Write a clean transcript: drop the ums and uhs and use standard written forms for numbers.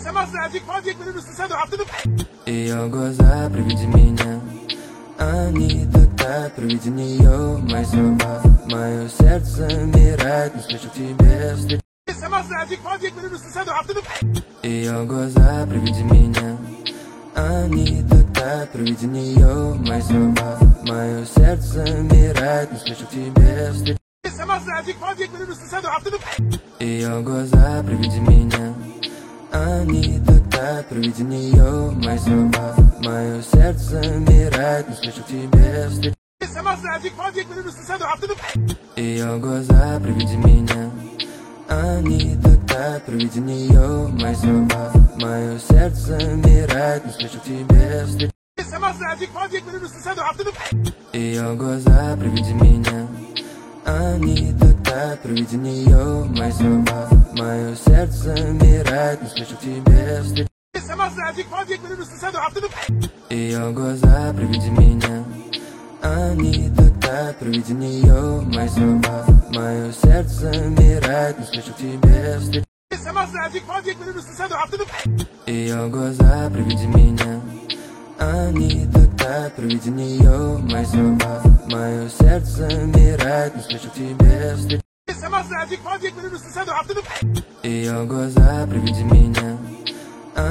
Ее глаза при виде меня, они так тают при виде нее. Мои слова, мое сердце замирает, не слышу к тебе встреч. Ее глаза при виде меня, они так тают при виде нее. Мои слова, мое сердце замирает, не слышу к тебе встреч. Ее глаза при виде меня, они так тают при виде нее. Мои слова, мое сердце замирает, не слышу к тебе встреч. Ее глаза при виде меня, они так тают при виде нее. Мои слова, мое сердце замирает, не слышу к тебе встреч. Ее глаза при виде меня, они так тают при виде нее. Мои слова, мое сердце замирает, не слышу к тебе встреч. Ее глаза при виде меня, они так тают при виде нее. Мои слова, мое сердце замирает, не слышу к тебе встреч. Ее глаза при виде меня, они так тают при виде нее. Мои слова, мое сердце замирает, не слышу к тебе встреч. Ее глаза при виде меня,